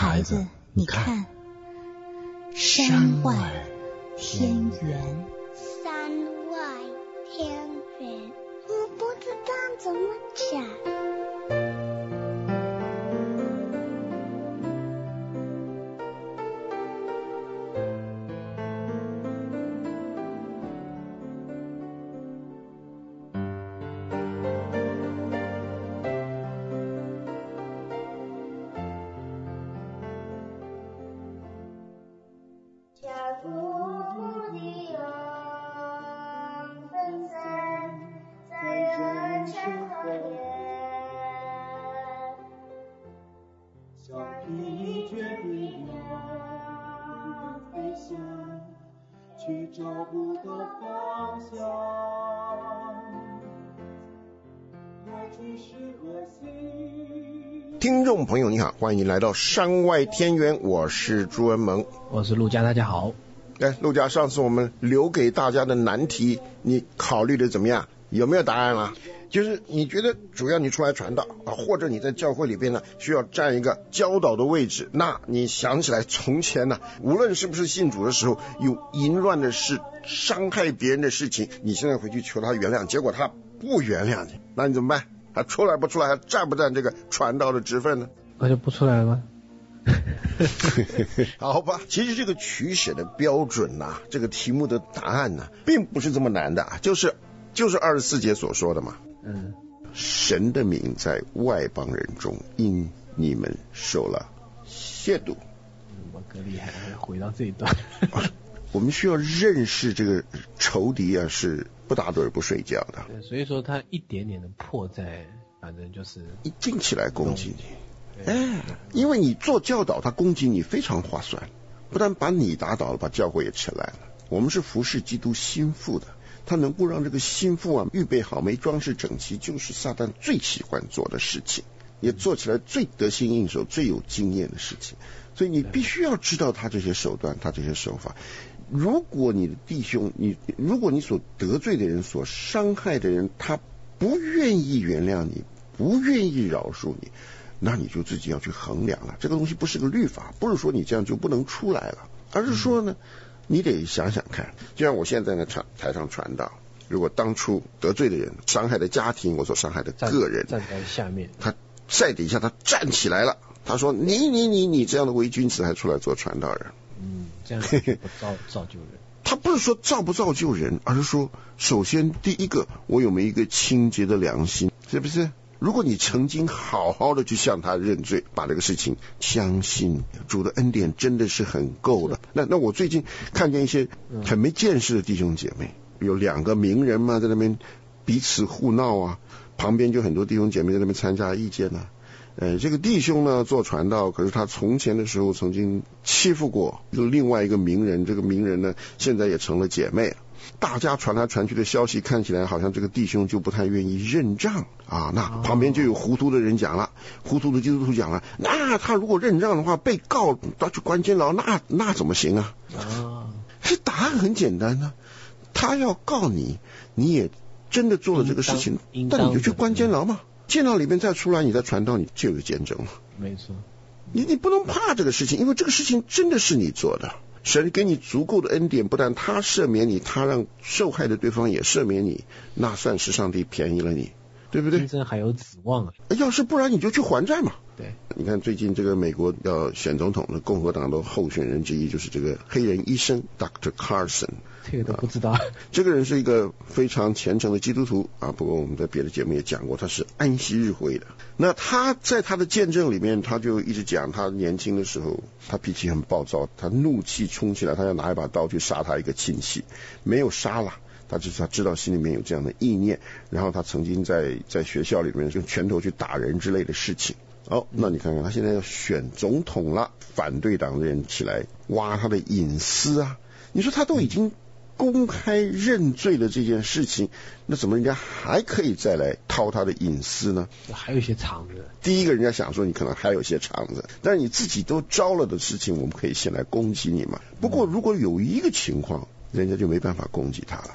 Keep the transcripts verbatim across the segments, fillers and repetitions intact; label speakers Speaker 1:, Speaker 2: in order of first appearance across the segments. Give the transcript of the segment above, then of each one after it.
Speaker 1: 孩子，你看，山外天远。
Speaker 2: 山外天远，我不知道怎么讲。
Speaker 3: 听众朋友你好，欢迎来到山外天源，我是朱文萌，
Speaker 4: 我是陆家，大家好。
Speaker 3: 哎，陆家，上次我们留给大家的难题你考虑的怎么样？有没有答案啊？就是你觉得主要你出来传道啊，或者你在教会里边呢需要占一个教导的位置，那你想起来从前呢，无论是不是信主的时候有淫乱的事、伤害别人的事情，你现在回去求他原谅，结果他不原谅你，那你怎么办？还出来不出来，还占不占这个传道的职分呢？
Speaker 4: 那就不出来了吗？
Speaker 3: 好吧，其实这个取舍的标准呐、啊，这个题目的答案呢、啊，并不是这么难的，就是就是二十四节所说的嘛。嗯，神的名在外邦人中因你们受了亵渎。
Speaker 4: 嗯，我可厉害，回到这一段。
Speaker 3: 我们需要认识这个仇敌啊，是不打盹不睡觉的。
Speaker 4: 对，所以说他一点点的迫在，反正就是
Speaker 3: 一定起来攻击你。哎，因为你做教导，他攻击你非常划算，不但把你打倒了，把教会也扯烂了。我们是服侍基督心腹的，他能够让这个心腹啊预备好，没装饰整齐，就是撒旦最喜欢做的事情，也做起来最得心应手、最有经验的事情。所以你必须要知道他这些手段，他这些手法。如果你的弟兄，你如果你所得罪的人、所伤害的人，他不愿意原谅你，不愿意饶恕你，那你就自己要去衡量了。这个东西不是个律法，不是说你这样就不能出来了，而是说呢，你得想想看。就像我现在呢，台上传道，如果当初得罪的人、伤害的家庭，我所伤害的个人，
Speaker 4: 站在下面，
Speaker 3: 他在底下他站起来了，他说你你你你这样的伪君子还出来做传道人。
Speaker 4: 嗯，这样不造造就人。
Speaker 3: 他不是说造不造就人，而是说，首先第一个，我有没有一个清洁的良心，是不是？如果你曾经好好的去向他认罪，把这个事情相信主的恩典真的是很够的。那那我最近看见一些很没见识的弟兄姐妹，有两个名人嘛，在那边彼此互闹啊，旁边就很多弟兄姐妹在那边参加意见啊。呃，这个弟兄呢做传道，可是他从前的时候曾经欺负过另外一个名人，这个名人呢现在也成了姐妹了。大家传来传去的消息看起来好像这个弟兄就不太愿意认账啊，那旁边就有糊涂的人讲了，糊涂的基督徒讲了，那他如果认账的话，被告他去关监牢，那那怎么行啊？啊，这答案很简单呢、啊，他要告你，你也真的做了这个事情，但你就去关监牢嘛。监牢里面再出来，你再传道，你就有见证了。
Speaker 4: 没错，
Speaker 3: 你你不能怕这个事情，因为这个事情真的是你做的。神给你足够的恩典，不但他赦免你，他让受害的对方也赦免你，那算是上帝便宜了你，对不对？
Speaker 4: 真正还有指望啊！
Speaker 3: 要是不然你就去还债嘛。
Speaker 4: 对，
Speaker 3: 你看最近这个美国要选总统的共和党的候选人之一就是这个黑人医生 Doctor Carson。
Speaker 4: 这个都不知道、啊。
Speaker 3: 这个人是一个非常虔诚的基督徒啊，不过我们在别的节目也讲过，他是安息日会的。那他在他的见证里面，他就一直讲他年轻的时候，他脾气很暴躁，他怒气冲起来，他要拿一把刀去杀他一个亲戚，没有杀了。他就是他知道心里面有这样的意念，然后他曾经在在学校里面用拳头去打人之类的事情。哦，那你看看他现在要选总统了，反对党的人起来挖他的隐私啊！你说他都已经公开认罪了这件事情，那怎么人家还可以再来掏他的隐私呢？
Speaker 4: 还有一些肠子。
Speaker 3: 第一个人家想说你可能还有一些肠子，但是你自己都招了的事情，我们可以先来攻击你嘛。不过如果有一个情况，人家就没办法攻击他了。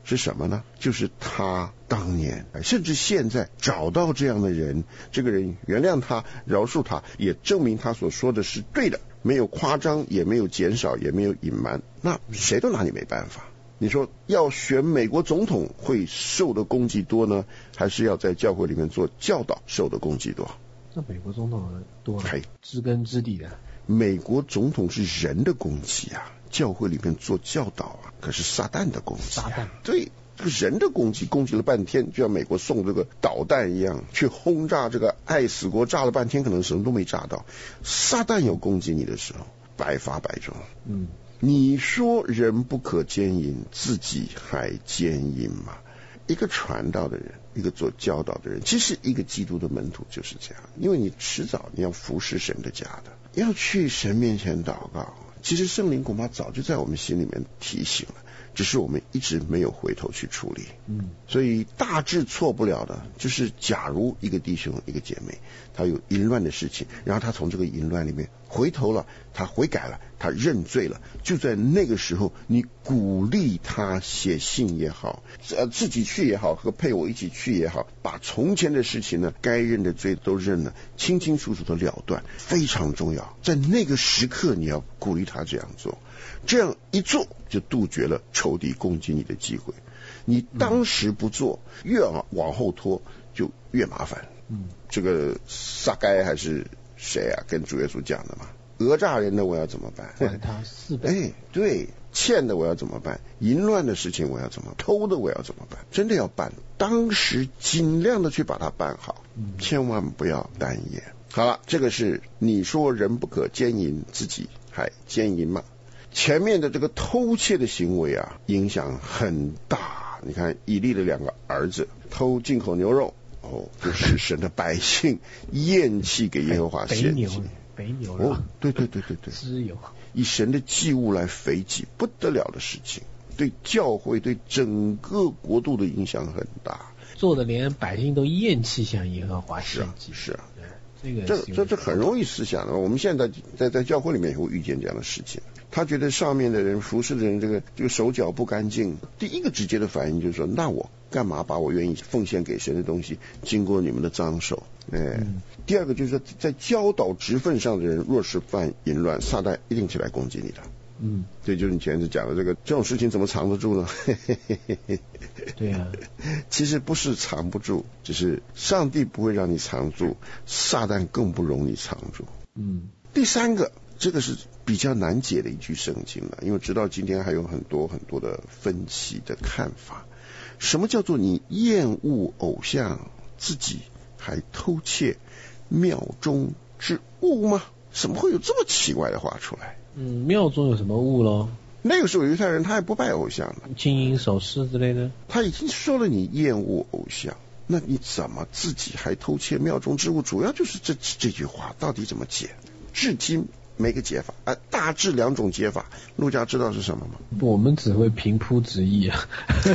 Speaker 3: 是什么呢？就是他当年甚至现在找到这样的人，这个人原谅他，饶恕他，也证明他所说的是对的，没有夸张，也没有减少，也没有隐瞒，那谁都拿你没办法。你说要选美国总统会受的攻击多呢，还是要在教会里面做教导受的攻击多？
Speaker 4: 那美国总统多了，知根知底的。
Speaker 3: 美国总统是人的攻击啊，教会里面做教导啊，可是撒旦的攻击、啊。
Speaker 4: 撒旦
Speaker 3: 对，这个人的攻击，攻击了半天，就像美国送这个导弹一样，去轰炸这个爱死国，炸了半天可能什么都没炸到。撒旦有攻击你的时候，百发百中。
Speaker 4: 嗯。
Speaker 3: 你说人不可奸淫，自己还奸淫吗？一个传道的人，一个做教导的人，其实一个基督的门徒就是这样，因为你迟早你要服侍神的家的，要去神面前祷告。其实圣灵恐怕早就在我们心里面提醒了，只是我们一直没有回头去处理。
Speaker 4: 嗯，
Speaker 3: 所以大致错不了的就是假如一个弟兄一个姐妹他有淫乱的事情，然后他从这个淫乱里面回头了，他悔改了，他认罪了，就在那个时候你鼓励他写信也好，呃自己去也好，和配偶一起去也好，把从前的事情呢该认的罪都认了，清清楚楚的了断，非常重要。在那个时刻你要鼓励他这样做，这样一做就杜绝了仇敌攻击你的机会。你当时不做，越往后拖就越麻烦。
Speaker 4: 嗯，
Speaker 3: 这个撒该还是谁啊？跟主耶稣讲的嘛，讹诈人的我要怎么办？
Speaker 4: 还他四倍。
Speaker 3: 哎，对，欠的我要怎么办？淫乱的事情我要怎么办？偷的我要怎么办？真的要办，当时尽量的去把它办好，
Speaker 4: 嗯、
Speaker 3: 千万不要单言。好了，这个是你说人不可奸淫，自己还奸淫吗？前面的这个偷窃的行为啊，影响很大。你看以利的两个儿子偷进口牛肉，哦，就使神的百姓厌弃给耶和华献祭。
Speaker 4: 肥牛
Speaker 3: 哦，对对对对对，
Speaker 4: 脂油，
Speaker 3: 以神的祭物来肥祭，不得了的事情，对教会对整个国度的影响很大，
Speaker 4: 做的连百姓都厌弃向耶和华献祭。
Speaker 3: 是啊，
Speaker 4: 这个
Speaker 3: 这这这很容易思想的。我们现在在在教会里面也会遇见这样的事情。他觉得上面的人服侍的人这个这个手脚不干净，第一个直接的反应就是说，那我干嘛把我愿意奉献给神的东西经过你们的脏手？哎，嗯、第二个就是说，在教导职分上的人，若是犯淫乱，撒旦一定起来攻击你的。
Speaker 4: 嗯，
Speaker 3: 这就是你前次讲的这个这种事情怎么藏得住呢？
Speaker 4: 对啊，
Speaker 3: 其实不是藏不住，只是上帝不会让你藏住，撒旦更不容你藏住。
Speaker 4: 嗯，
Speaker 3: 第三个。这个是比较难解的一句圣经了，因为直到今天还有很多很多的分歧的看法。什么叫做你厌恶偶像，自己还偷窃庙中之物吗？怎么会有这么奇怪的话出来？
Speaker 4: 嗯，庙中有什么物咯？
Speaker 3: 那个时候犹太人他还不拜偶像呢，
Speaker 4: 金银首饰之类的。他
Speaker 3: 已经说了你厌恶偶像，那你怎么自己还偷窃庙中之物？主要就是这这句话到底怎么解？至今没个解法，啊，大致两种解法。陆家知道是什么吗？
Speaker 4: 我们只会平铺直译啊。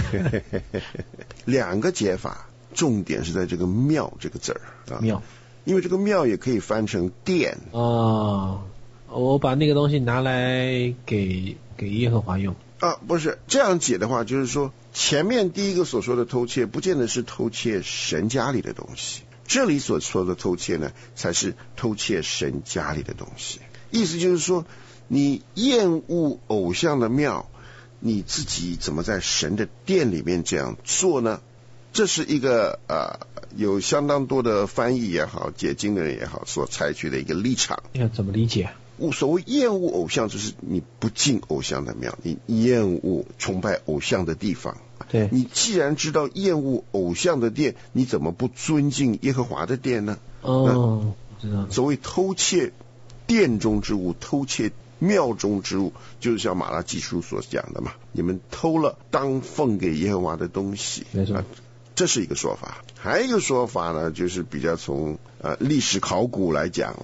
Speaker 3: 两个解法，重点是在这个庙这个字儿啊。
Speaker 4: 庙，
Speaker 3: 因为这个庙也可以翻成殿
Speaker 4: 啊。我把那个东西拿来给给耶和华用
Speaker 3: 啊，不是这样解的话，就是说前面第一个所说的偷窃，不见得是偷窃神家里的东西。这里所说的偷窃呢，才是偷窃神家里的东西。意思就是说，你厌恶偶像的庙，你自己怎么在神的殿里面这样做呢？这是一个呃有相当多的翻译也好，解经的人也好，所采取的一个立场。
Speaker 4: 要怎么理解？
Speaker 3: 所谓厌恶偶像，就是你不进偶像的庙，你厌恶崇拜偶像的地方。
Speaker 4: 对，
Speaker 3: 你既然知道厌恶偶像的殿，你怎么不尊敬耶和华的殿呢？
Speaker 4: 哦，知道了。
Speaker 3: 所谓偷窃殿中之物，偷窃庙中之物，就是像马拉基书所讲的嘛，你们偷了当奉给耶和华的东西。
Speaker 4: 没错、啊，
Speaker 3: 这是一个说法。还有一个说法呢，就是比较从呃历史考古来讲啦。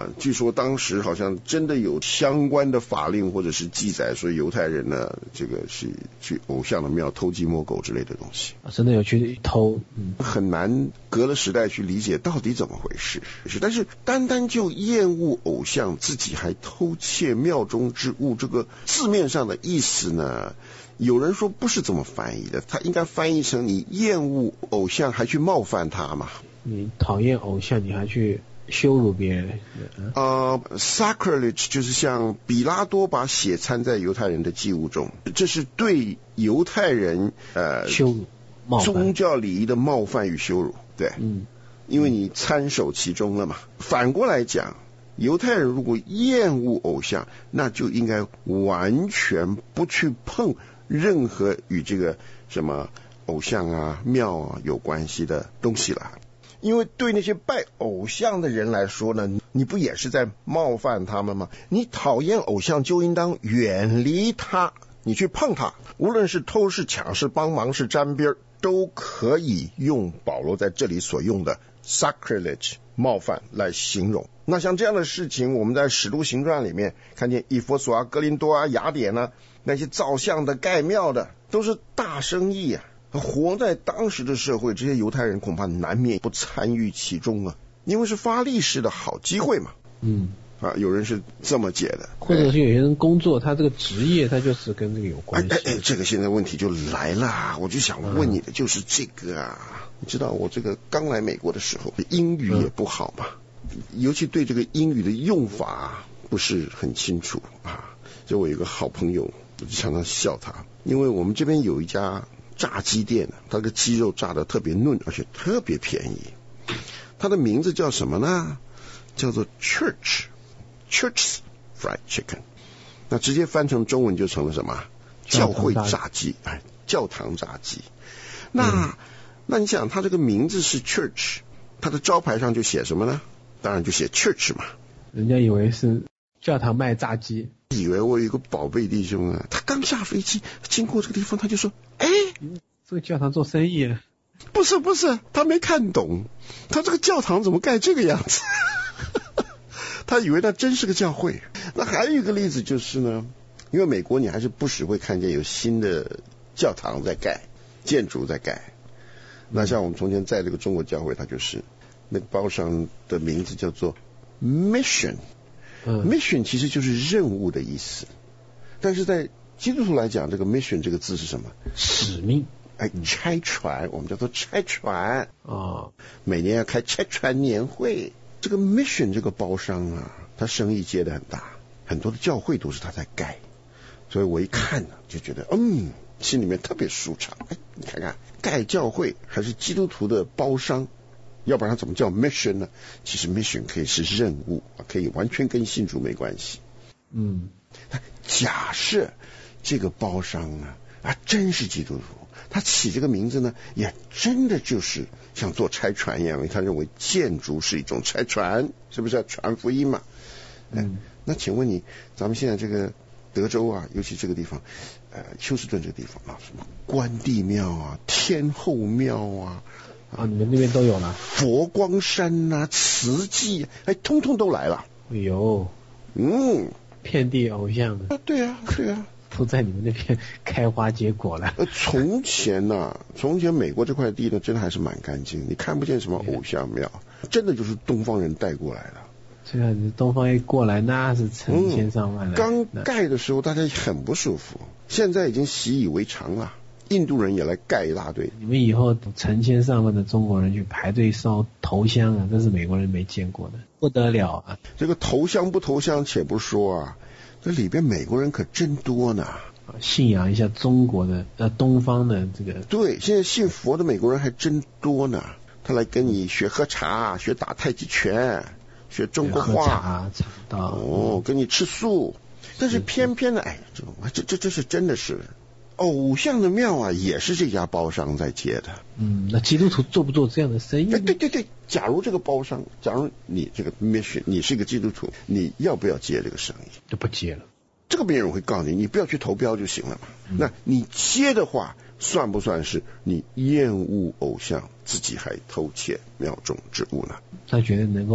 Speaker 3: 啊，据说当时好像真的有相关的法令或者是记载，说犹太人呢，这个是去偶像的庙偷鸡摸狗之类的东西，
Speaker 4: 啊、真的有去偷，嗯，
Speaker 3: 很难隔了时代去理解到底怎么回事。但是单单就厌恶偶像，自己还偷窃庙中之物，这个字面上的意思呢，有人说不是这么翻译的，他应该翻译成你厌恶偶像还去冒犯他嘛。
Speaker 4: 你讨厌偶像，你还去羞辱别人。
Speaker 3: 呃 sacrilege 就是像比拉多把血掺在犹太人的祭物中，这是对犹太人呃
Speaker 4: 羞辱、冒犯、
Speaker 3: 宗教礼仪的冒犯与羞辱。对，
Speaker 4: 嗯，
Speaker 3: 因为你参手其中了嘛。反过来讲，犹太人如果厌恶偶像，那就应该完全不去碰任何与这个什么偶像啊、庙啊有关系的东西了。因为对那些拜偶像的人来说呢，你不也是在冒犯他们吗？你讨厌偶像就应当远离他，你去碰他，无论是偷是抢是帮忙是沾边，都可以用保罗在这里所用的 sacrilege 冒犯来形容。那像这样的事情，我们在使徒行传里面看见以弗所啊、哥林多啊、雅典啊，那些造像的盖庙的都是大生意啊。活在当时的社会，这些犹太人恐怕难免不参与其中啊，因为是发利市的好机会嘛。
Speaker 4: 嗯，
Speaker 3: 啊，有人是这么解的，
Speaker 4: 或者是有些人工作，他这个职业他就是跟这个有关系。
Speaker 3: 哎哎哎，这个现在问题就来了，我就想问你的就是这个啊，嗯、你知道我这个刚来美国的时候，英语也不好嘛，嗯、尤其对这个英语的用法不是很清楚啊。就我有一个好朋友，我就常常笑他，因为我们这边有一家炸鸡店，它这个鸡肉炸得特别嫩，而且特别便宜。它的名字叫什么呢？叫做 Church Church's Fried Chicken。那直接翻成中文就成了什么？教会炸鸡，哎，教堂炸鸡。那、嗯、那你想，它这个名字是 Church， 它的招牌上就写什么呢？当然就写 Church 嘛。
Speaker 4: 人家以为是教堂卖炸鸡。
Speaker 3: 以为我有一个宝贝弟兄啊，他刚下飞机经过这个地方，他就说：“哎，
Speaker 4: 这个教堂做生意啊？”
Speaker 3: 不是不是，他没看懂，他这个教堂怎么盖这个样子？他以为那真是个教会。那还有一个例子就是呢，因为美国你还是不时会看见有新的教堂在盖，建筑在盖。那像我们从前在这个中国教会，它就是那个包上的名字叫做 Mission。嗯、mission 其实就是任务的意思，但是在基督徒来讲，这个 mission 这个字是什么？
Speaker 4: 使命。
Speaker 3: 哎，差传，我们叫做差传
Speaker 4: 哦。
Speaker 3: 每年要开差传年会，这个 mission 这个包商啊，他生意接得很大，很多的教会都是他在盖，所以我一看呢，就觉得嗯，心里面特别舒畅。哎，你看看，盖教会还是基督徒的包商。要不然怎么叫 mission 呢？其实 mission 可以是任务，可以完全跟信主没关系。
Speaker 4: 嗯，
Speaker 3: 假设这个包商呢啊真是基督徒，他起这个名字呢也真的就是像做差传一样，他认为建筑是一种差传，是不是要传福音嘛？嗯，那请问你，咱们现在这个德州啊，尤其这个地方，呃，休斯顿这个地方啊，什么关帝庙啊、天后庙啊。
Speaker 4: 啊，你们那边都有了，
Speaker 3: 佛光山啊、慈济，哎，通通都来了。
Speaker 4: 哎呦，
Speaker 3: 嗯，
Speaker 4: 遍地偶像
Speaker 3: 啊，对啊，对啊，
Speaker 4: 都在你们那边开花结果了。
Speaker 3: 呃，从前呐、啊，从前美国这块地呢，真的还是蛮干净，你看不见什么偶像庙，真的就是东方人带过来的。
Speaker 4: 这个东方一过来，那是成千上万的、
Speaker 3: 嗯。刚盖的时候，大家很不舒服，现在已经习以为常了。印度人也来盖一大堆。
Speaker 4: 你们以后成千上万的中国人去排队烧头香啊，这是美国人没见过的，不得了啊！
Speaker 3: 这个头香不头香且不说啊，这里边美国人可真多呢。
Speaker 4: 信仰一下中国的呃东方的这个。
Speaker 3: 对，现在信佛的美国人还真多呢。他来跟你学喝茶，学打太极拳，学中国话，
Speaker 4: 喝茶茶道
Speaker 3: 哦，跟你吃素。但是偏偏呢，哎，这这这这是真的是。偶像的庙啊，也是这家包商在接的。
Speaker 4: 嗯，那基督徒做不做这样的生意？
Speaker 3: 对对对对，假如这个包商，假如你这个 mission， 你是一个基督徒，你要不要接这个生意？
Speaker 4: 就不接了。
Speaker 3: 这个别人会告诉你，你不要去投标就行了嘛。嗯、那你接的话，算不算是你厌恶偶像，自己还偷窃庙中之物呢？
Speaker 4: 他觉得能够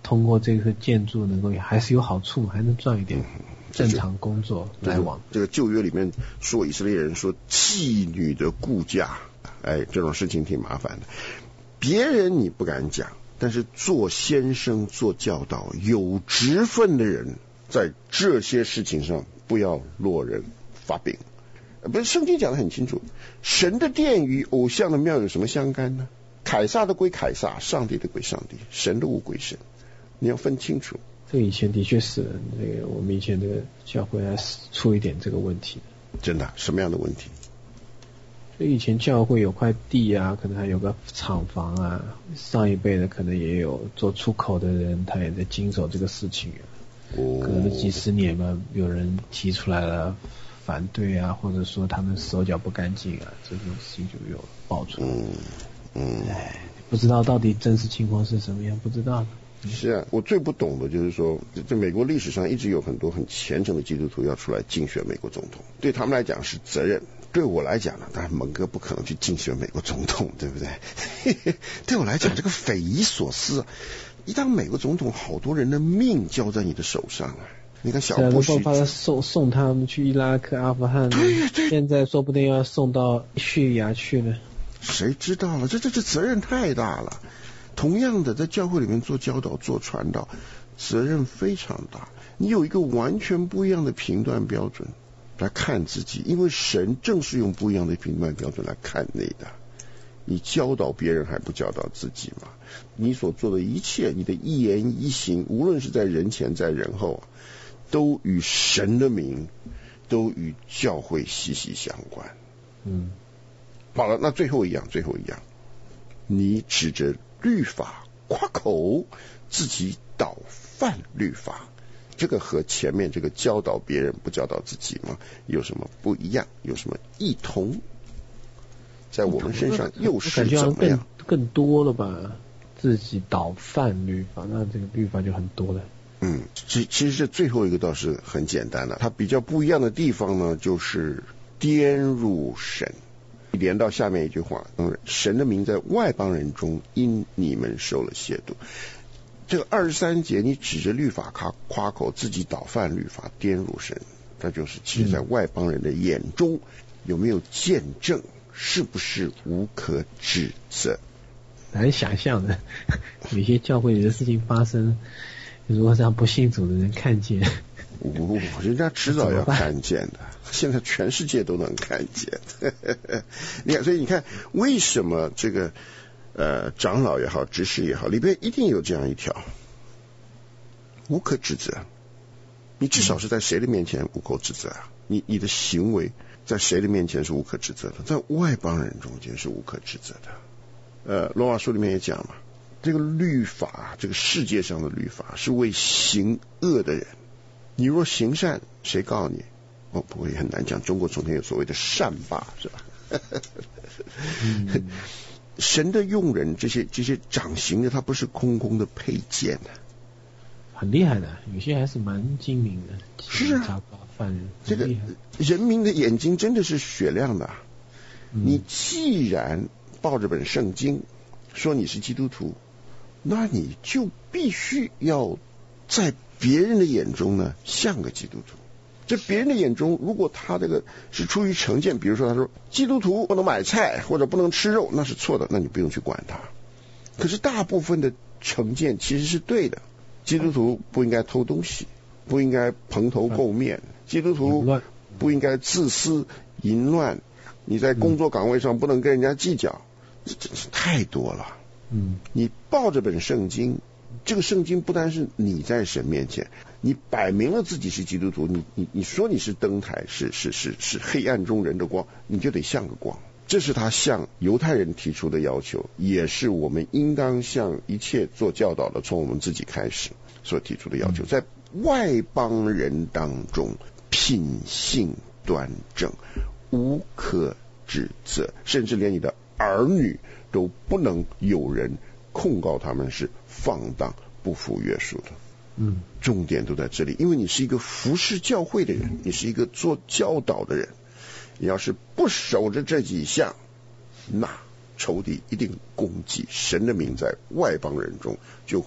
Speaker 4: 通过这个建筑能够还是有好处，还能赚一点正常工作来往。
Speaker 3: 这个旧约里面说以色列人说妓女的顾家，哎，这种事情挺麻烦的。别人你不敢讲，但是做先生做教导有职分的人，在这些事情上不要落人发兵。不是圣经讲得很清楚，神的殿与偶像的庙有什么相干呢？凯撒的归凯撒，上帝的归上帝，神的物归神，你要分清楚。
Speaker 4: 这以前的确是这个，我们以前这个教会还出一点这个问题。
Speaker 3: 真的？什么样的问题？
Speaker 4: 所以以前教会有块地啊，可能还有个厂房啊，上一辈的可能也有做出口的人，他也在经手这个事情啊。
Speaker 3: 哦，
Speaker 4: 隔了几十年嘛，有人提出来了反对啊，或者说他们手脚不干净啊，这种事情就有爆出来。
Speaker 3: 嗯嗯，
Speaker 4: 哎，不知道到底真实情况是什么样，不知道。
Speaker 3: 是啊，我最不懂的就是说，在美国历史上一直有很多很虔诚的基督徒要出来竞选美国总统，对他们来讲是责任，对我来讲呢，当然蒙哥不可能去竞选美国总统，对不对？对我来讲，这个匪夷所思。一当美国总统，好多人的命交在你的手上啊！你看小布什，
Speaker 4: 把他送送他们去伊拉克、阿富汗，
Speaker 3: 对对，
Speaker 4: 现在说不定要送到叙利亚去了。
Speaker 3: 谁知道了？这这这责任太大了。同样的，在教会里面做教导、做传道，责任非常大。你有一个完全不一样的评断标准来看自己，因为神正是用不一样的评断标准来看你的。你教导别人还不教导自己吗？你所做的一切，你的一言一行，无论是在人前在人后，都与神的名，都与教会息息相关。
Speaker 4: 嗯，
Speaker 3: 好了，那最后一样，最后一样，你指着律法夸口，自己倒犯律法，这个和前面这个教导别人不教导自己吗？有什么不一样？有什么异同？在我们身上又是怎么样？
Speaker 4: 更更多了吧？自己倒犯律法，那这个律法就很多了。
Speaker 3: 嗯，其其实这最后一个倒是很简单了，它比较不一样的地方呢，就是颠入神。连到下面一句话，嗯，神的名在外邦人中因你们受了亵渎。这个二十三节，你指着律法夸夸口，自己倒犯律法，颠入神，那就是其实在外邦人的眼中有没有见证，是不是无可指责？
Speaker 4: 难想象的，有些教会里的事情发生，如果让不信主的人看见，
Speaker 3: 哦，人家迟早要看见的，现在全世界都能看见。你看，所以你看，为什么这个呃长老也好，执事也好，里边一定有这样一条，无可指责。你至少是在谁的面前无可指责啊？你你的行为在谁的面前是无可指责的？在外邦人中间是无可指责的。呃，罗马书里面也讲嘛，这个律法，这个世界上的律法是为行恶的人。你若行善，谁告诉你？哦，不过也很难讲。中国从前有所谓的善霸，是吧？嗯、神的用人，这些这些掌刑的，他不是空空的佩剑的，
Speaker 4: 很厉害的，有些还是蛮精明的。
Speaker 3: 是啊，犯人这个人民的眼睛真的是雪亮的、啊嗯。你既然抱着本圣经说你是基督徒，那你就必须要在别人的眼中呢像个基督徒。这别人的眼中，如果他这个是出于成见，比如说他说基督徒不能买菜或者不能吃肉，那是错的，那你不用去管他。可是大部分的成见其实是对的，基督徒不应该偷东西，不应该蓬头垢面，基督徒不应该自私淫乱，你在工作岗位上不能跟人家计较，这真是太多了。
Speaker 4: 嗯，
Speaker 3: 你抱着本圣经，这个圣经不单是你在神面前，你摆明了自己是基督徒，你你你说你是灯台，是是是是黑暗中人的光，你就得像个光。这是他向犹太人提出的要求，也是我们应当向一切做教导的，从我们自己开始所提出的要求。在外邦人当中，品性端正，无可指责，甚至连你的儿女都不能有人控告他们是放荡不服约束的。
Speaker 4: 嗯，
Speaker 3: 重点都在这里，因为你是一个服侍教会的人，你是一个做教导的人，你要是不守着这几项，那仇敌一定攻击神的名，在外邦人中就会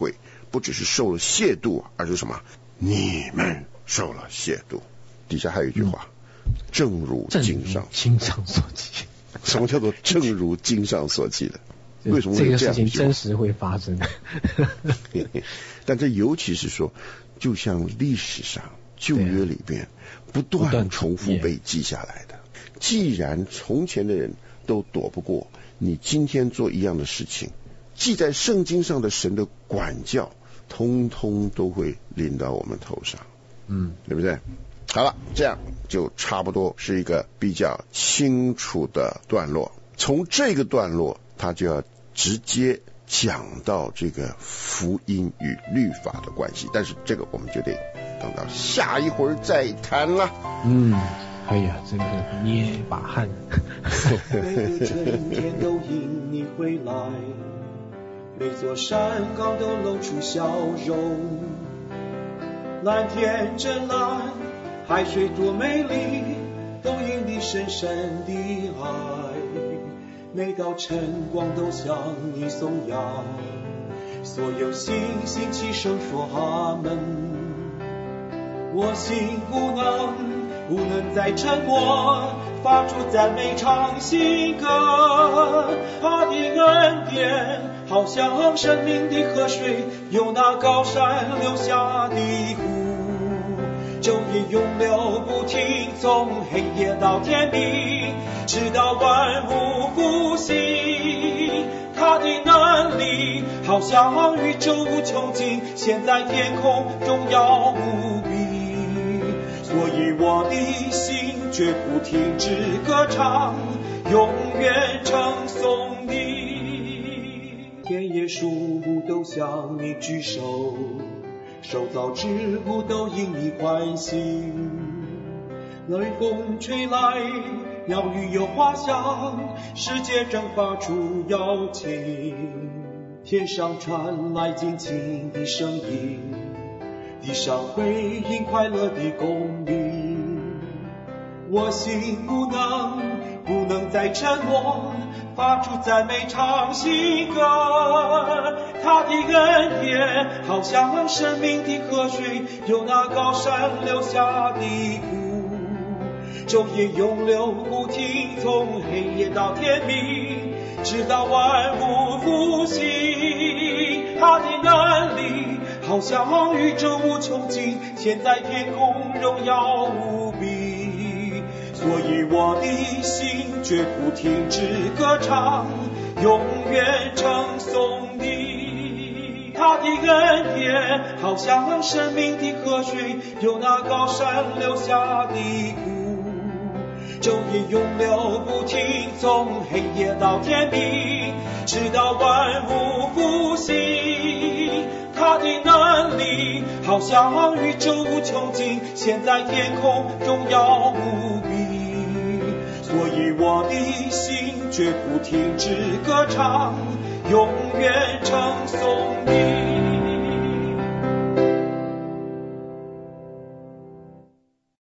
Speaker 3: 不只是受了亵渎，而是什么？你们受了亵渎。底下还有一句话，嗯、正如经上
Speaker 4: 经上所记。
Speaker 3: 什么叫做正如经上所记的？为什么会
Speaker 4: 这个
Speaker 3: 这样
Speaker 4: 事情真实会发生的？
Speaker 3: 但这尤其是说，就像历史上旧约里边不断重复被记下来的。既然从前的人都躲不过，你今天做一样的事情，记在圣经上的神的管教，通通都会临到我们头上。
Speaker 4: 嗯，
Speaker 3: 对不对？好了，这样就差不多是一个比较清楚的段落。从这个段落，他就要直接讲到这个福音与律法的关系，但是这个我们就得等到下一会儿再谈了。
Speaker 4: 嗯，哎呀，真的捏把汗。
Speaker 5: 每个春天都迎你回来，每座山岗都露出笑容。蓝天真蓝，海水多美丽，都因你深深的爱。每道晨光都向你颂扬，所有星星齐声说阿门。我心不能不能再沉默，发出赞美唱新歌。他的恩典好像生命的河水，由那高山流下的湖，昼夜永流不停，从黑夜到天明，直到万物复兴。他的能力好像宇宙无穷尽，现在天空荣耀无比。所以我的心绝不停止歌唱，永远称颂你。田野树木都向你举手，受造之物都因你欢喜。雷风吹来，鸟语有花香，世界正发出邀请。天上传来尽情的声音，地上回应快乐的公鸣。我心不能不能再沉默，发出赞美唱新歌。他的恩典好像生命的河水，由那高山流下的湖，昼夜永流不停，从黑夜到天明，直到万物复兴。他的能力好像宇宙无穷尽，现在天空荣耀无比。所以我的心绝不停止歌唱，永远称颂你。他的恩典好像生命的河水，由那高山流下的湖，昼夜永流不停，从黑夜到天明，直到万物复兴。他的能力好像宇宙无穷尽，现在天空荣耀无比。所以我的心绝不停止歌唱，永远称颂你。